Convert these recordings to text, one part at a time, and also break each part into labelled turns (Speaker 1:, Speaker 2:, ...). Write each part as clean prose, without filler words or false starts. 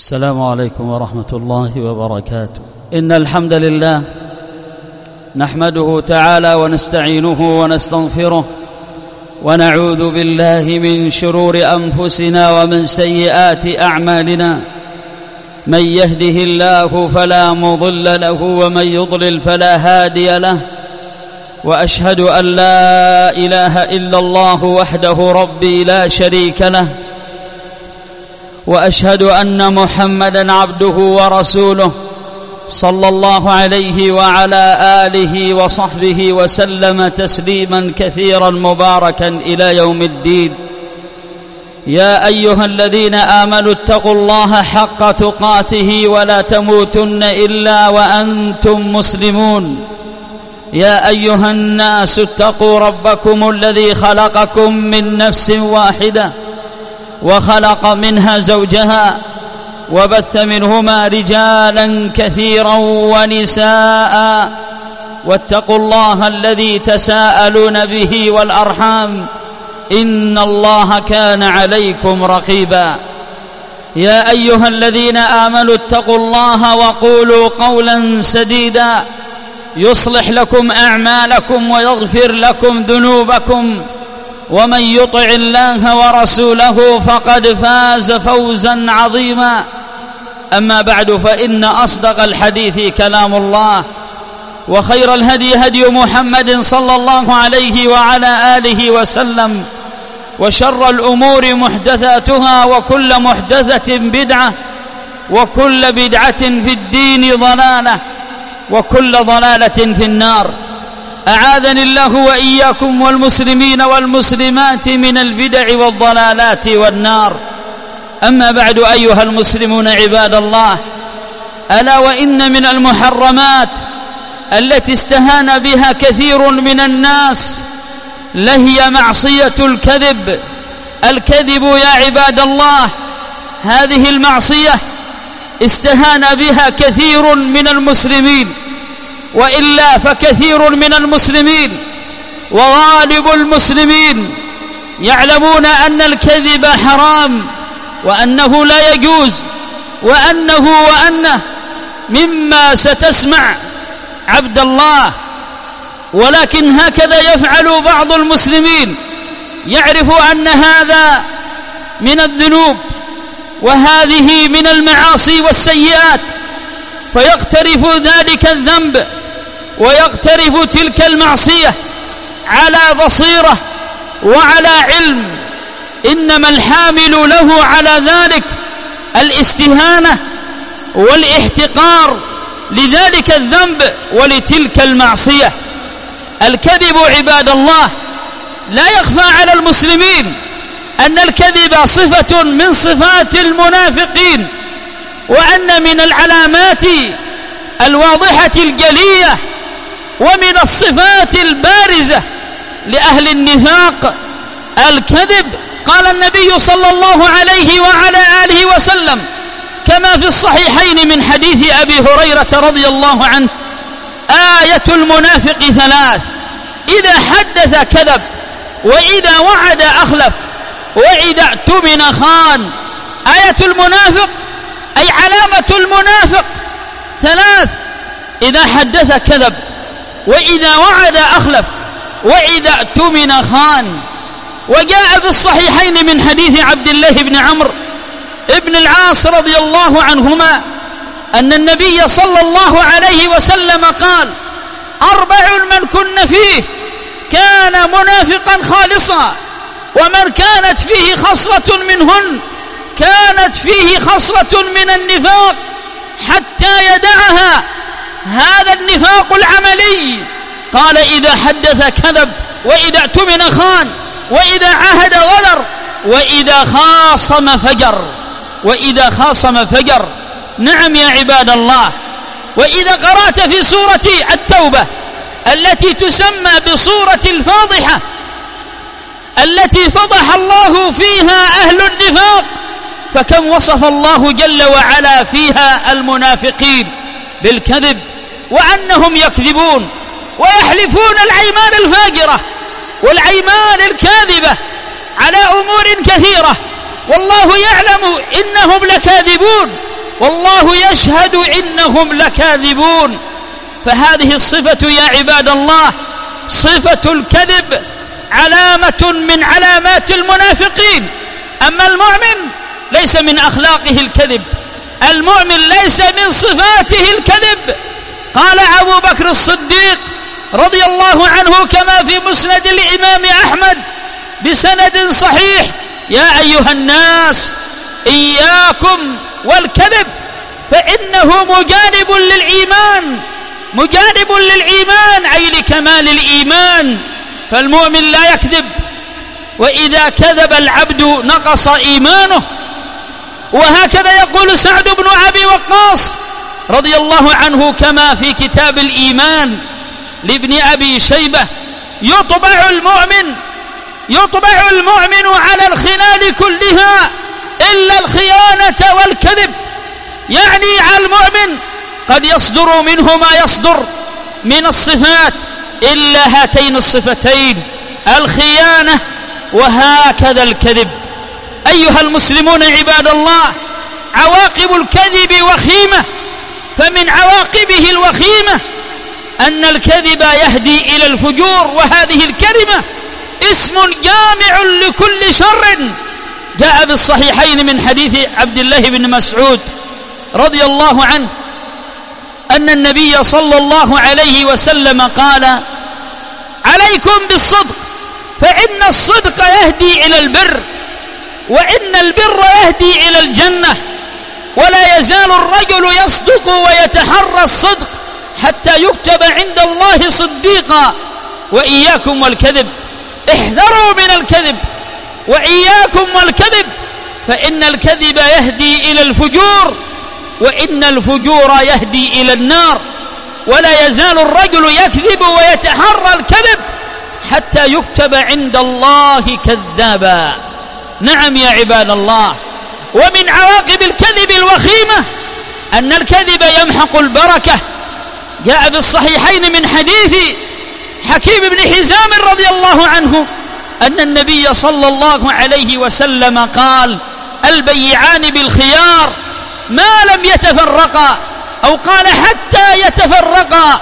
Speaker 1: السلام عليكم ورحمة الله وبركاته. إن الحمد لله نحمده تعالى ونستعينه ونستغفره ونعوذ بالله من شرور أنفسنا ومن سيئات أعمالنا. من يهده الله فلا مضل له ومن يضلل فلا هادي له، وأشهد أن لا إله إلا الله وحده ربي لا شريك له، وأشهد أن محمدًا عبده ورسوله صلى الله عليه وعلى آله وصحبه وسلم تسليمًا كثيرًا مباركًا إلى يوم الدين. يا أيها الذين آمنوا اتقوا الله حق تقاته ولا تموتن إلا وأنتم مسلمون. يا أيها الناس اتقوا ربكم الذي خلقكم من نفس واحدة وخلق منها زوجها وبث منهما رجالا كثيرا ونساء، واتقوا الله الذي تساءلون به والأرحام إن الله كان عليكم رقيبا. يا أيها الذين آمنوا اتقوا الله وقولوا قولا سديدا يصلح لكم أعمالكم ويغفر لكم ذنوبكم، ومن يطع الله ورسوله فقد فاز فوزا عظيما. أما بعد، فإن أصدق الحديث كلام الله، وخير الهدي هدي محمد صلى الله عليه وعلى آله وسلم، وشر الأمور محدثاتها، وكل محدثة بدعة، وكل بدعة في الدين ضلالة، وكل ضلالة في النار. أعاذني الله وإياكم والمسلمين والمسلمات من البدع والضلالات والنار. أما بعد، أيها المسلمون عباد الله، ألا وإن من المحرمات التي استهان بها كثير من الناس لهي معصية الكذب. الكذب يا عباد الله، هذه المعصية استهان بها كثير من المسلمين، وإلا فكثير من المسلمين وغالب المسلمين يعلمون أن الكذب حرام، وأنه لا يجوز، وأنه مما ستسمع عبد الله. ولكن هكذا يفعل بعض المسلمين، يعرف أن هذا من الذنوب وهذه من المعاصي والسيئات، فيقترف ذلك الذنب ويقترف تلك المعصية على بصيرة وعلى علم، إنما الحامل له على ذلك الاستهانة والاحتقار لذلك الذنب ولتلك المعصية. الكذب عباد الله لا يخفى على المسلمين أن الكذب صفة من صفات المنافقين، وأن من العلامات الواضحة الجلية ومن الصفات البارزة لأهل النفاق الكذب. قال النبي صلى الله عليه وعلى آله وسلم كما في الصحيحين من حديث أبي هريرة رضي الله عنه: آية المنافق ثلاث: إذا حدث كذب، وإذا وعد أخلف، وإذا اؤتمن خان. آية المنافق أي علامة المنافق ثلاث: إذا حدث كذب، وإذا وعد أخلف، وإذا اؤتمن خان. وجاء في الصحيحين من حديث عبد الله بن عمرو ابن العاص رضي الله عنهما أن النبي صلى الله عليه وسلم قال: 4 من كن فيه كان منافقا خالصا، ومن كانت فيه خصلة منهن كانت فيه خصلة من النفاق حتى يدعها. هذا النفاق العملي. قال: إذا حدث كذب، وإذا اؤتمن خان، وإذا عهد غدر، وإذا خاصم فجر. وإذا خاصم فجر. نعم يا عباد الله. وإذا قرأت في سورة التوبة التي تسمى بصورة الفاضحة، التي فضح الله فيها أهل النفاق، فكم وصف الله جل وعلا فيها المنافقين بالكذب، وأنهم يكذبون ويحلفون الأيمان الفاجرة والأيمان الكاذبة على أمور كثيرة، والله يعلم إنهم لكاذبون. والله يشهد إنهم لكاذبون. فهذه الصفة يا عباد الله صفة الكذب علامة من علامات المنافقين. أما المؤمن ليس من أخلاقه الكذب، المؤمن ليس من صفاته الكذب. قال أبو بكر الصديق رضي الله عنه كما في مسند الإمام أحمد بسند صحيح: يا أيها الناس إياكم والكذب فإنه مجانب للإيمان، أي لكمال الإيمان. فالمؤمن لا يكذب، وإذا كذب العبد نقص إيمانه. وهكذا يقول سعد بن أبي وقاص رضي الله عنه كما في كتاب الإيمان لابن أبي شيبة: يطبع المؤمن على الخلال كلها إلا الخيانة والكذب. يعني على المؤمن قد يصدر منه ما يصدر من الصفات إلا هاتين الصفتين: الخيانة وهكذا الكذب. أيها المسلمون عباد الله، عواقب الكذب وخيمة. فمن عواقبه الوخيمة أن الكذب يهدي إلى الفجور، وهذه الكلمة اسم جامع لكل شر. جاء بالصحيحين من حديث عبد الله بن مسعود رضي الله عنه أن النبي صلى الله عليه وسلم قال: عليكم بالصدق فإن الصدق يهدي إلى البر، وإن البر يهدي إلى الجنة، ولا يزال الرجل يصدق ويتحرى الصدق حتى يكتب عند الله صديقا. وإياكم والكذب، احذروا من الكذب، وإياكم والكذب، فإن الكذب يهدي إلى الفجور، وإن الفجور يهدي إلى النار. ولا يزال الرجل يكذب ويتحرى الكذب حتى يكتب عند الله كذابا. نعم يا عباد الله. ومن عواقب الكذب الوخيمة أن الكذب يمحق البركة. جاء بالصحيحين من حديث حكيم بن حزام رضي الله عنه أن النبي صلى الله عليه وسلم قال: البيعان بالخيار ما لم يتفرقا، أو قال حتى يتفرقا،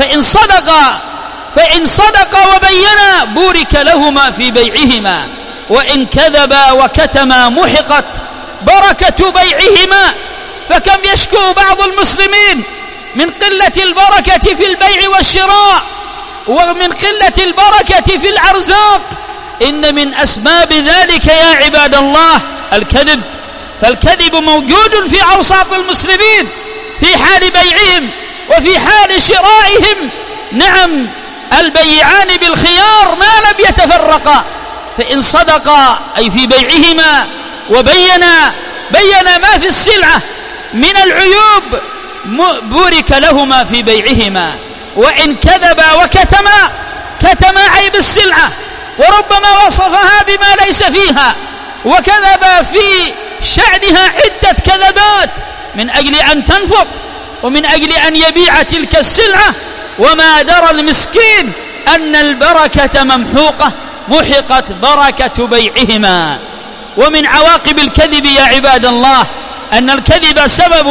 Speaker 1: فإن صدقا وبينا بورك لهما في بيعهما، وإن كذبا وكتما محقت بركة بيعهما. فكم يشكو بعض المسلمين من قلة البركة في البيع والشراء، ومن قلة البركة في الأرزاق. إن من أسباب ذلك يا عباد الله الكذب. فالكذب موجود في أوساط المسلمين في حال بيعهم وفي حال شرائهم. نعم، البيعان بالخيار ما لم يتفرقا، فإن صدقا أي في بيعهما وبينا ما في السلعة من العيوب بورك لهما في بيعهما، وإن كذبا وكتما عيب السلعة، وربما وصفها بما ليس فيها، وكذب في شأنها عدة كذبات من أجل أن تنفق ومن أجل أن يبيع تلك السلعة، وما درى المسكين أن البركة ممحوقة، محقت بركة بيعهما. ومن عواقب الكذب يا عباد الله أن الكذب سبب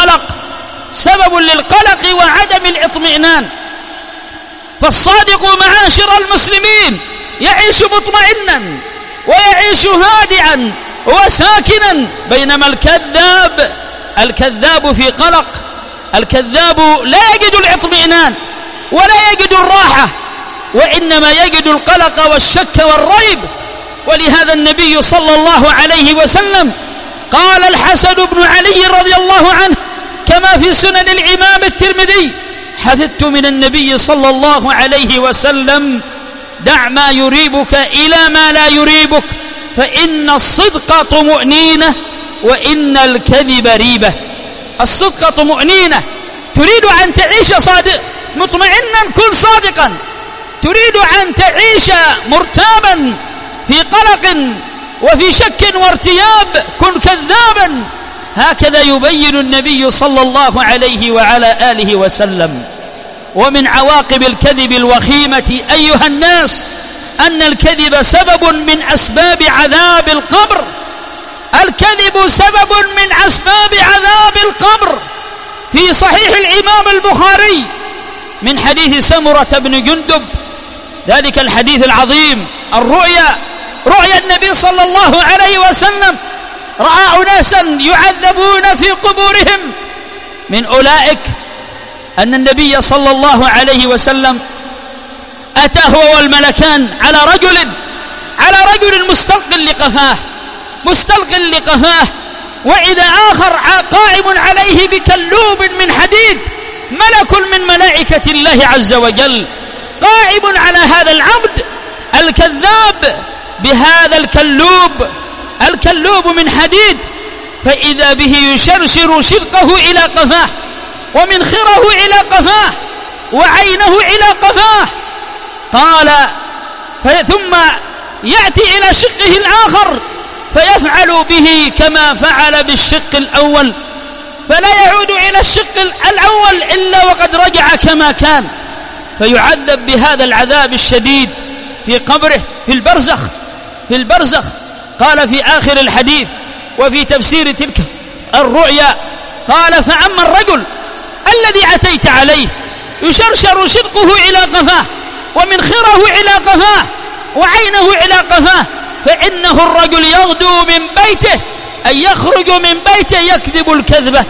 Speaker 1: للقلق وعدم الاطمئنان. فالصادق معاشر المسلمين يعيش مطمئنا ويعيش هادئا وساكنا، بينما الكذاب في قلق. الكذاب لا يجد الاطمئنان ولا يجد الراحة، وإنما يجد القلق والشك والريب. ولهذا النبي صلى الله عليه وسلم قال الحسن بن علي رضي الله عنه كما في سنن الإمام الترمذي: حفظت من النبي صلى الله عليه وسلم: دع ما يريبك إلى ما لا يريبك، فإن الصدق طمأنينة وإن الكذب ريبة. الصدق طمأنينة، تريد أن تعيش مطمئنا كن صادقا، تريد أن تعيش مرتابا في قلق وفي شك وارتياب كن كذابا. هكذا يبين النبي صلى الله عليه وعلى آله وسلم. ومن عواقب الكذب الوخيمة أيها الناس أن الكذب سبب من أسباب عذاب القبر. الكذب سبب من أسباب عذاب القبر. في صحيح الإمام البخاري من حديث سمرة بن جندب، ذلك الحديث العظيم، رؤيا النبي صلى الله عليه وسلم، رأى أناسا يعذبون في قبورهم، من أولئك أن النبي صلى الله عليه وسلم أتى هو والملكان على رجل مستلق لقفاه، وإذا آخر قائم عليه بكلوب من حديد، ملك من ملائكة الله عز وجل قائم على هذا العبد الكذاب بهذا الكلوب من حديد، فإذا به يشرشر شدقه إلى قفاه، ومنخره إلى قفاه، وعينه إلى قفاه. قال ثم يأتي إلى شقه الآخر فيفعل به كما فعل بالشق الأول، فلا يعود إلى الشق الأول إلا وقد رجع كما كان، فيعذب بهذا العذاب الشديد في قبره في البرزخ. قال في آخر الحديث وفي تفسير تلك الرؤيا، قال: فأما الرجل الذي أتيت عليه يشرشر شدقه إلى قفاه، ومنخره إلى قفاه، وعينه إلى قفاه، فإنه الرجل يغدو من بيته، أي يخرج من بيته يكذب الكذبة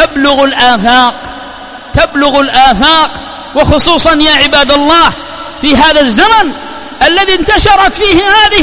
Speaker 1: تبلغ الآفاق، وخصوصا يا عباد الله في هذا الزمن الذي انتشرت فيه هذه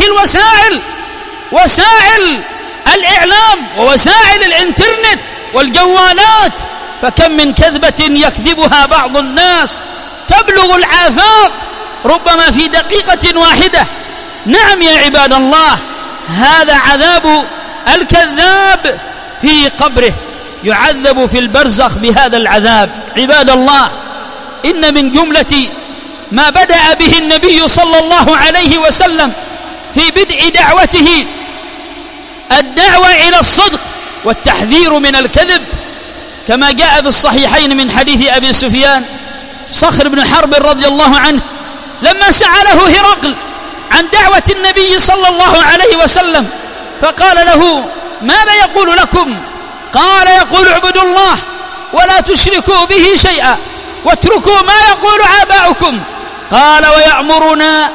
Speaker 1: وسائل الإعلام ووسائل الإنترنت والجوالات، فكم من كذبة يكذبها بعض الناس تبلغ الآفاق ربما في دقيقة واحدة. نعم يا عباد الله، هذا عذاب الكذاب في قبره، يعذب في البرزخ بهذا العذاب. عباد الله، إن من جملة ما بدأ به النبي صلى الله عليه وسلم في بدء دعوته الدعوة إلى الصدق والتحذير من الكذب، كما جاء في الصحيحين من حديث أبي سفيان صخر بن حرب رضي الله عنه، لما سأله هرقل عن دعوة النبي صلى الله عليه وسلم، فقال له: ماذا يقول لكم؟ قال: يقول: اعبدوا الله ولا تشركوا به شيئا واتركوا ما يقول آباؤكم. قال: ويأمرنا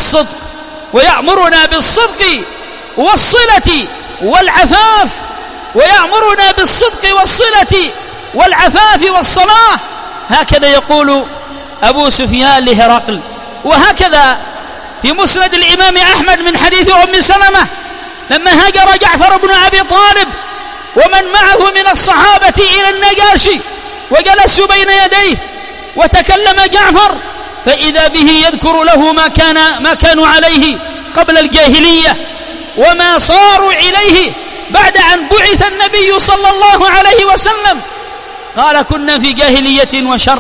Speaker 1: بالصدق والصلة والعفاف، ويأمرنا بالصدق والصلة والعفاف والصلاة. هكذا يقول أبو سفيان لهرقل. وهكذا في مسند الإمام أحمد من حديث أم سلمة لما هاجر جعفر بن أبي طالب ومن معه من الصحابة إلى النجاشي، وجلسوا بين يديه، وتكلم جعفر، فإذا به يذكر له ما كانوا عليه قبل الجاهلية، وما صاروا إليه بعد أن بعث النبي صلى الله عليه وسلم. قال: كنا في جاهلية وشر،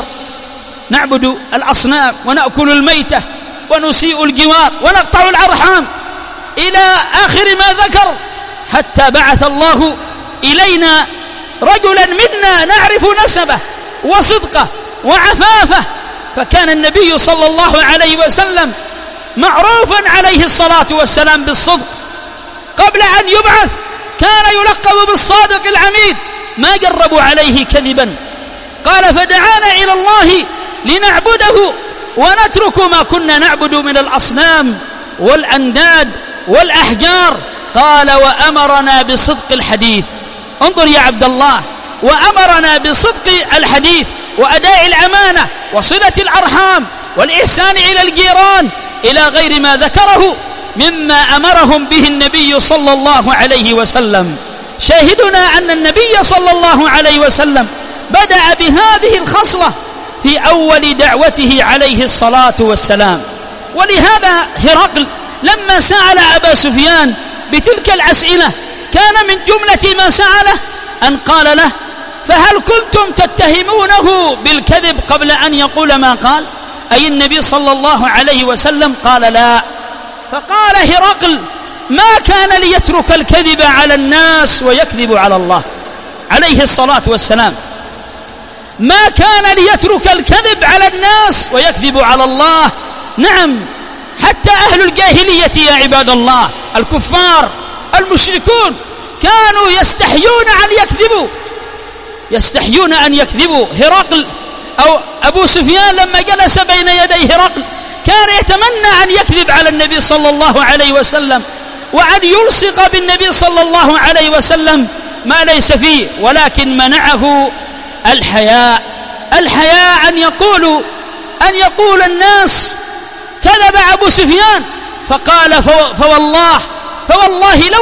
Speaker 1: نعبد الأصنام ونأكل الميتة ونسيء الجوار ونقطع الأرحام، إلى آخر ما ذكر، حتى بعث الله إلينا رجلا منا نعرف نسبه وصدقه وعفافه. فكان النبي صلى الله عليه وسلم معروفا عليه الصلاة والسلام بالصدق، قبل أن يبعث كان يلقب بالصادق العميد، ما جربوا عليه كذبا. قال: فدعانا إلى الله لنعبده ونترك ما كنا نعبد من الأصنام والأنداد والأحجار. قال: وأمرنا بصدق الحديث. انظر يا عبد الله، وأمرنا بصدق الحديث وأداء الأمانة وصلة الأرحام والإحسان إلى الجيران، إلى غير ما ذكره مما أمرهم به النبي صلى الله عليه وسلم. شاهدنا أن النبي صلى الله عليه وسلم بدأ بهذه الخصلة في أول دعوته عليه الصلاة والسلام. ولهذا هرقل لما سأل أبا سفيان بتلك الأسئلة كان من جملة ما سأله أن قال له: فهل كنتم تتهمونه بالكذب قبل أن يقول ما قال؟ أي النبي صلى الله عليه وسلم؟ قال: لا. فقال هرقل: ما كان ليترك الكذب على الناس ويكذب على الله عليه الصلاة والسلام، ما كان ليترك الكذب على الناس ويكذب على الله. نعم، حتى أهل الجاهلية يا عباد الله، الكفار المشركون كانوا يستحيون أن يكذبوا، يستحيون أن يكذبوا. هرقل أو أبو سفيان لما جلس بين يدي هرقل كان يتمنى أن يكذب على النبي صلى الله عليه وسلم وأن يلصق بالنبي صلى الله عليه وسلم ما ليس فيه، ولكن منعه الحياء أن يقول الناس كذب أبو سفيان، فقال فوالله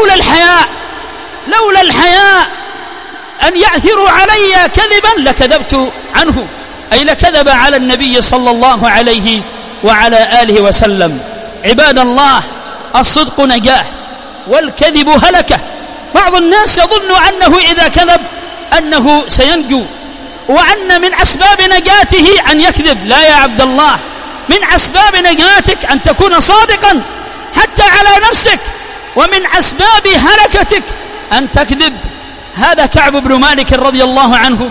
Speaker 1: لولا الحياء أن يعثروا علي كذبا لكذبت عنه، أي لكذب على النبي صلى الله عليه وعلى آله وسلم. عباد الله، الصدق نجاة والكذب هلكة. بعض الناس يظن أنه إذا كذب أنه سينجو، وأن من أسباب نجاته أن يكذب. لا يا عبد الله، من أسباب نجاتك أن تكون صادقا حتى على نفسك، ومن أسباب هلكتك أن تكذب. هذا كعب بن مالك رضي الله عنه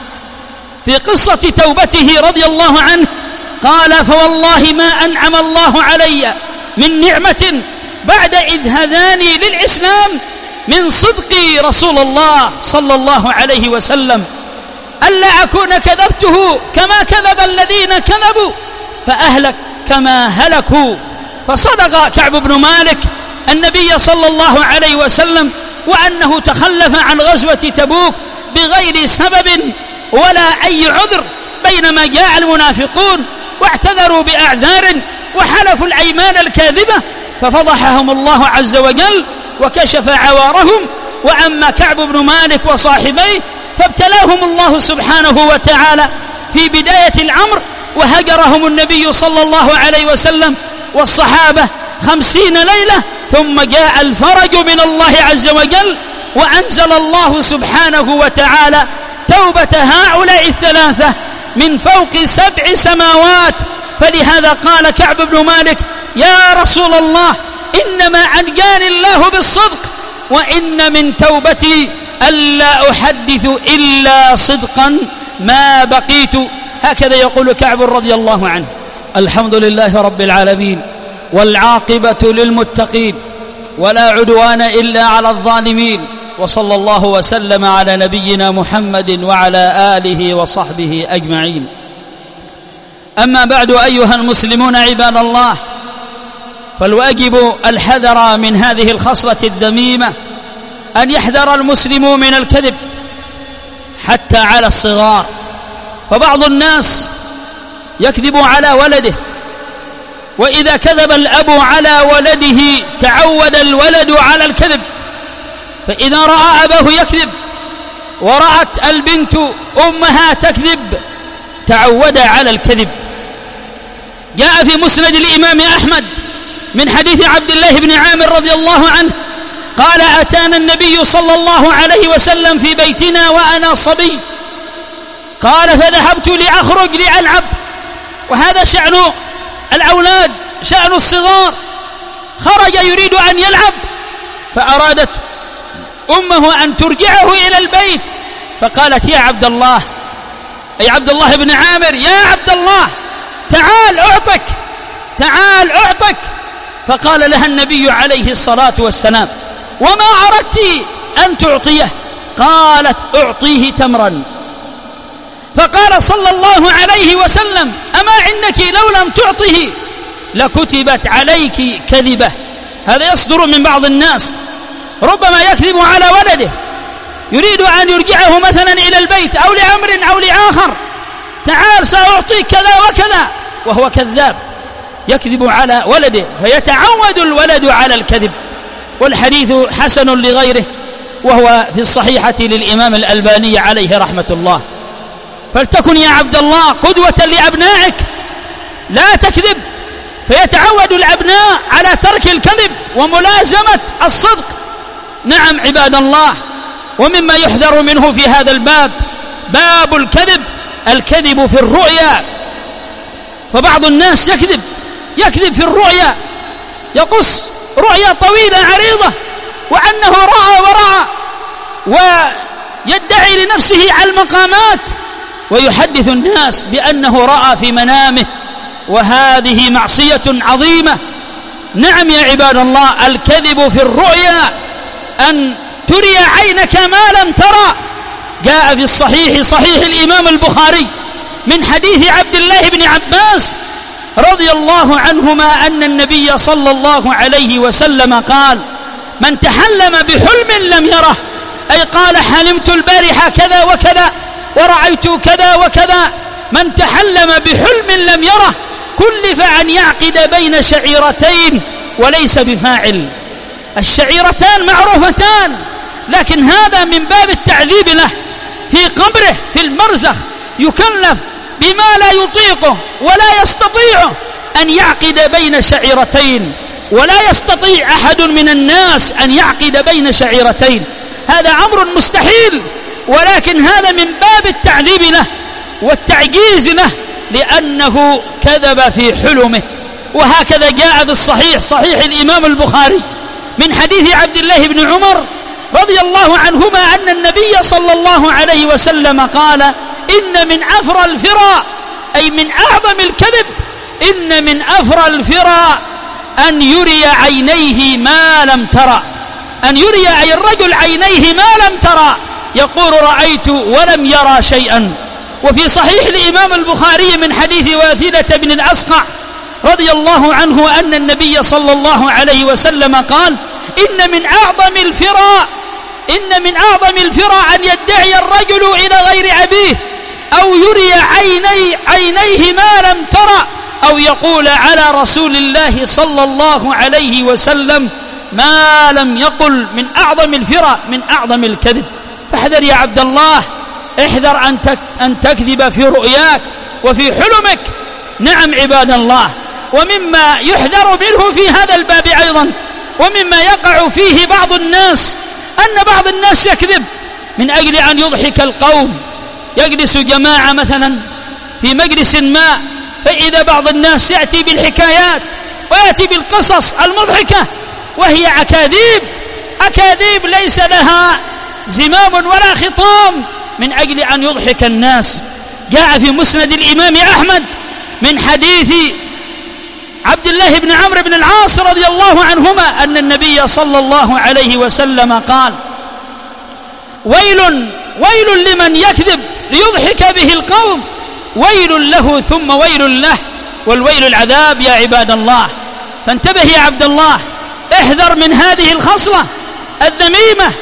Speaker 1: في قصة توبته رضي الله عنه قال: فوالله ما أنعم الله علي من نعمة بعد إذ هداني للإسلام من صدق رسول الله صلى الله عليه وسلم، ألا أكون كذبته كما كذب الذين كذبوا فأهلك كما هلكوا. فصدق كعب بن مالك النبي صلى الله عليه وسلم، وأنه تخلف عن غزوة تبوك بغير سبب ولا أي عذر، بينما جاء المنافقون واعتذروا بأعذار وحلفوا الأيمان الكاذبة، ففضحهم الله عز وجل وكشف عوارهم. وأما كعب بن مالك وصاحبيه فابتلاهم الله سبحانه وتعالى في بداية الأمر، وهجرهم النبي صلى الله عليه وسلم والصحابة 50 ليلة، ثم جاء الفرج من الله عز وجل، وأنزل الله سبحانه وتعالى توبة هؤلاء الثلاثة من فوق 7 سماوات. فلهذا قال كعب بن مالك: يا رسول الله، إنما أنجاني الله بالصدق، وإن من توبتي ألا أحدث إلا صدقا ما بقيت. هكذا يقول كعب رضي الله عنه. الحمد لله رب العالمين، والعاقبة للمتقين، ولا عدوان إلا على الظالمين، وصلى الله وسلم على نبينا محمد وعلى آله وصحبه أجمعين. أما بعد، أيها المسلمون عباد الله، فالواجب الحذر من هذه الخصلة الذميمة، أن يحذر المسلم من الكذب حتى على الصغار. فبعض الناس يكذب على ولده، وإذا كذب الأب على ولده تعود الولد على الكذب، فإذا رأى أباه يكذب ورأت البنت أمها تكذب تعود على الكذب. جاء في مسند الإمام أحمد من حديث عبد الله بن عامر رضي الله عنه قال: أتانا النبي صلى الله عليه وسلم في بيتنا وأنا صبي، قال: فذهبت لأخرج لألعب. وهذا شأن الأولاد، شأن الصغار. خرج يريد أن يلعب، فأرادت أمه أن ترجعه إلى البيت، فقالت: يا عبد الله، أي عبد الله بن عامر، يا عبد الله، تعال أعطك. فقال لها النبي عليه الصلاة والسلام: وما أردت أن تعطيه؟ قالت: أعطيه تمرا. فقال صلى الله عليه وسلم: أما إنك لو لم تعطه لكتبت عليك كذبة. هذا يصدر من بعض الناس، ربما يكذب على ولده، يريد أن يرجعه مثلا إلى البيت أو لأمر أو لآخر: تعال سأعطيك كذا وكذا، وهو كذاب يكذب على ولده، فيتعود الولد على الكذب. والحديث حسن لغيره، وهو في الصحيحة للإمام الألباني عليه رحمة الله. فلتكن يا عبد الله قدوة لأبنائك، لا تكذب، فيتعود الأبناء على ترك الكذب وملازمة الصدق. نعم عباد الله، ومما يحذر منه في هذا الباب باب الكذب في الرؤيا. فبعض الناس يكذب في الرؤيا، يقص رؤيا طويلة عريضة وأنه رأى ويدعي لنفسه على المقامات، ويحدث الناس بأنه رأى في منامه، وهذه معصية عظيمة. نعم يا عباد الله، الكذب في الرؤيا أن تري عينك ما لم ترى، جاء في الصحيح صحيح الإمام البخاري من حديث عبد الله بن عباس رضي الله عنهما أن النبي صلى الله عليه وسلم قال: من تحلم بحلم لم يره، أي قال: حلمت البارحة كذا وكذا ورأيت كذا وكذا. من تحلم بحلم لم يره كلف أن يعقد بين شعيرتين وليس بفاعل. الشعيرتان معروفتان، لكن هذا من باب التعذيب له في قبره في المرزخ، يكلف بما لا يطيقه ولا يستطيعه أن يعقد بين شعيرتين، ولا يستطيع أحد من الناس أن يعقد بين شعيرتين، هذا أمر مستحيل، ولكن هذا من باب التعذيب له والتعجيز له لأنه كذب في حلمه. وهكذا جاء في الصحيح صحيح الإمام البخاري من حديث عبد الله بن عمر رضي الله عنهما أن النبي صلى الله عليه وسلم قال: إن من أفرى الفرى، أي من أعظم الكذب، إن من أفرى الفرى أن يري عينيه ما لم ترى، أن يري أي الرجل عينيه ما لم ترى، يقول رأيت ولم يرى شيئا. وفي صحيح الإمام البخاري من حديث واثلة بن الأسقع رضي الله عنه أن النبي صلى الله عليه وسلم قال: إن من أعظم الفرى أن يدعي الرجل إلى غير أبيه، أو يري عينيه ما لم ترى، أو يقول على رسول الله صلى الله عليه وسلم ما لم يقل. من أعظم الفرى، من أعظم الكذب. فاحذر يا عبد الله، احذر أن تكذب في رؤياك وفي حلمك. نعم عباد الله، ومما يحذر منه في هذا الباب أيضا، ومما يقع فيه بعض الناس، أن بعض الناس يكذب من أجل أن يضحك القوم. يجلس جماعة مثلا في مجلس ما، فإذا بعض الناس يأتي بالحكايات ويأتي بالقصص المضحكة وهي أكاذيب ليس لها زمام ولا خطام، من أجل أن يضحك الناس. جاء في مسند الإمام أحمد من حديث عبد الله بن عمرو بن العاص رضي الله عنهما أن النبي صلى الله عليه وسلم قال: ويل لمن يكذب ليضحك به القوم، ويل له ثم ويل له، والويل العذاب يا عباد الله. فانتبه يا عبد الله، احذر من هذه الخصلة الذميمة،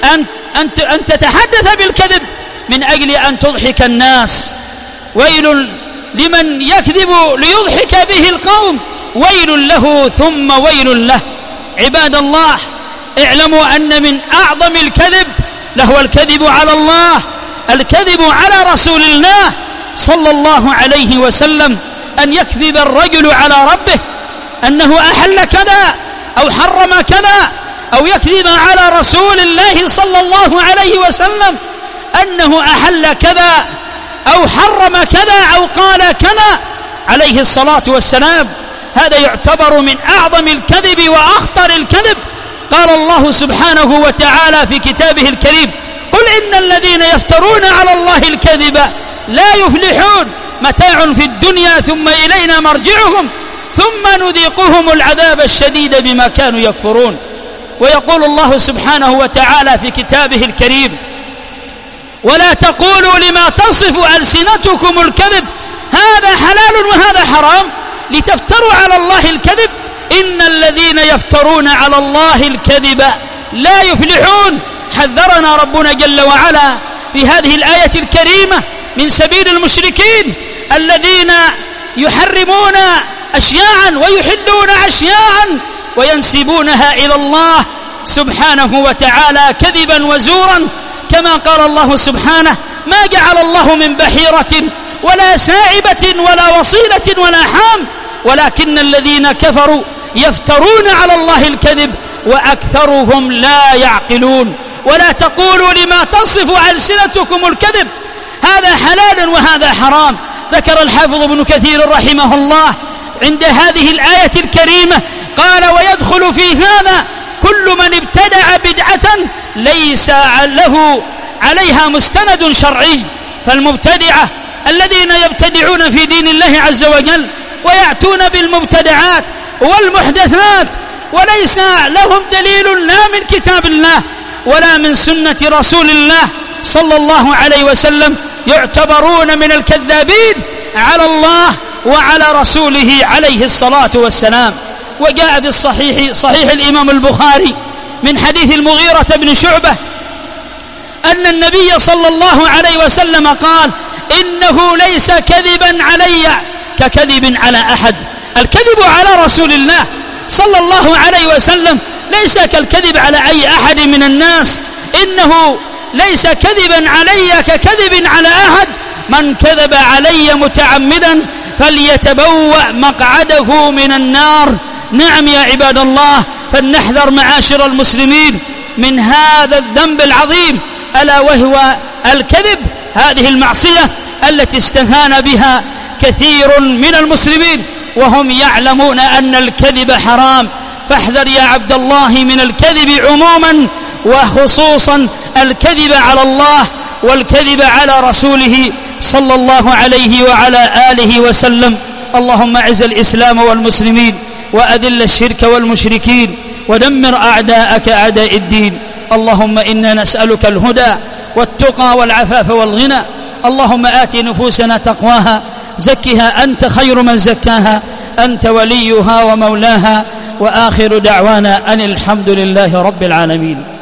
Speaker 1: أن تتحدث بالكذب من أجل أن تضحك الناس. ويل لمن يكذب ليضحك به القوم، ويل له ثم ويل له. عباد الله، اعلموا أن من أعظم الكذب لهو الكذب على الله، الكذب على رسول الله صلى الله عليه وسلم. أن يكذب الرجل على ربه أنه أحل كذا أو حرم كذا، أو يكذب على رسول الله صلى الله عليه وسلم أنه أحل كذا أو حرم كذا أو قال كذا عليه الصلاة والسلام. هذا يعتبر من أعظم الكذب وأخطر الكذب. قال الله سبحانه وتعالى في كتابه الكريم: قل إن الذين يفترون على الله الكذب لا يفلحون، متاع في الدنيا ثم إلينا مرجعهم ثم نذيقهم العذاب الشديد بما كانوا يكفرون. ويقول الله سبحانه وتعالى في كتابه الكريم: ولا تقولوا لما تصف ألسنتكم الكذب هذا حلال وهذا حرام لتفتروا على الله الكذب إن الذين يفترون على الله الكذب لا يفلحون. حذرنا ربنا جل وعلا في هذه الآية الكريمة من سبيل المشركين الذين يحرمون أشياء ويحلون أشياء وينسبونها إلى الله سبحانه وتعالى كذبا وزورا، كما قال الله سبحانه: ما جعل الله من بحيرة ولا سائبة ولا وصيلة ولا حام ولكن الذين كفروا يفترون على الله الكذب وأكثرهم لا يعقلون. ولا تقولوا لما تصف ألسنتكم الكذب هذا حلال وهذا حرام. ذكر الحافظ ابن كثير رحمه الله عند هذه الآية الكريمة قال: ويدخل في هذا كل من ابتدع بدعة ليس له عليها مستند شرعي. فالمبتدعة الذين يبتدعون في دين الله عز وجل ويأتون بالمبتدعات والمحدثات وليس لهم دليل لا من كتاب الله ولا من سنة رسول الله صلى الله عليه وسلم يعتبرون من الكذابين على الله وعلى رسوله عليه الصلاة والسلام. وجاء في صحيح الإمام البخاري من حديث المغيرة بن شعبة أن النبي صلى الله عليه وسلم قال: إنه ليس كذبا علي ككذب على أحد. الكذب على رسول الله صلى الله عليه وسلم ليس كالكذب على أي أحد من الناس. إنه ليس كذبا علي ككذب على أحد. من كذب علي متعمدا فليتبوأ مقعده من النار. نعم يا عباد الله، فلنحذر معاشر المسلمين من هذا الذنب العظيم، ألا وهو الكذب، هذه المعصية التي استهان بها كثير من المسلمين وهم يعلمون أن الكذب حرام. فاحذر يا عبد الله من الكذب عموما، وخصوصا الكذب على الله والكذب على رسوله صلى الله عليه وعلى آله وسلم. اللهم اعز الإسلام والمسلمين وأذل الشرك والمشركين ودمر أعداءك أعداء الدين. اللهم إنا نسألك الهدى والتقى والعفاف والغنى. اللهم آت نفوسنا تقواها، زكها أنت خير من زكاها، أنت وليها ومولاها. وآخر دعوانا أن الحمد لله رب العالمين.